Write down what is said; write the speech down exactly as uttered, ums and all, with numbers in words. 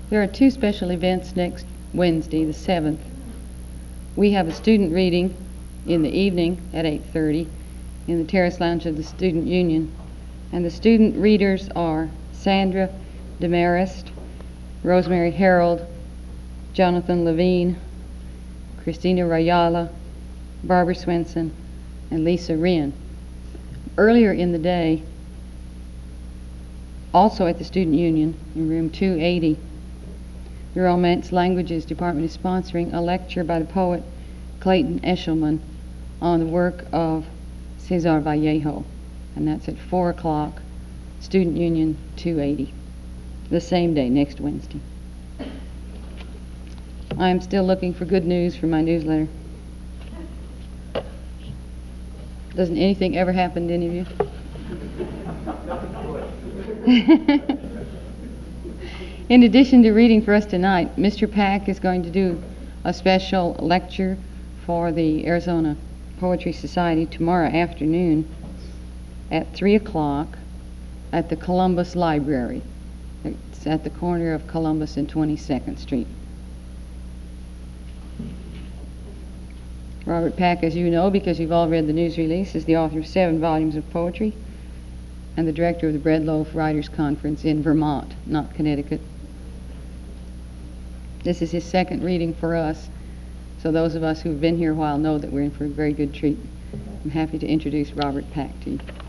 There are two special events next Wednesday, the seventh. We have a student reading in the evening at eight thirty in the Terrace Lounge of the Student Union. And the student readers are Sandra Demarest, Rosemary Harold, Jonathan Levine, Christina Rayala, Barbara Swenson, and Lisa Wren. Earlier in the day, also at the Student Union in room two eighty, the Romance Languages Department is sponsoring a lecture by the poet Clayton Eshelman on the work of Cesar Vallejo, and that's at four o'clock, Student Union two eighty, the same day, next Wednesday. I am still looking for good news for my newsletter. Doesn't anything ever happen to any of you? In addition to reading for us tonight, Mister Pack is going to do a special lecture for the Arizona Poetry Society tomorrow afternoon at three o'clock at the Columbus Library. It's at the corner of Columbus and twenty-second Street. Robert Pack, as you know, because you've all read the news release, is the author of seven volumes of poetry and the director of the Bread Loaf Writers Conference in Vermont, not Connecticut. This is his second reading for us, so those of us who've been here a while know that we're in for a very good treat. I'm happy to introduce Robert Pack to you.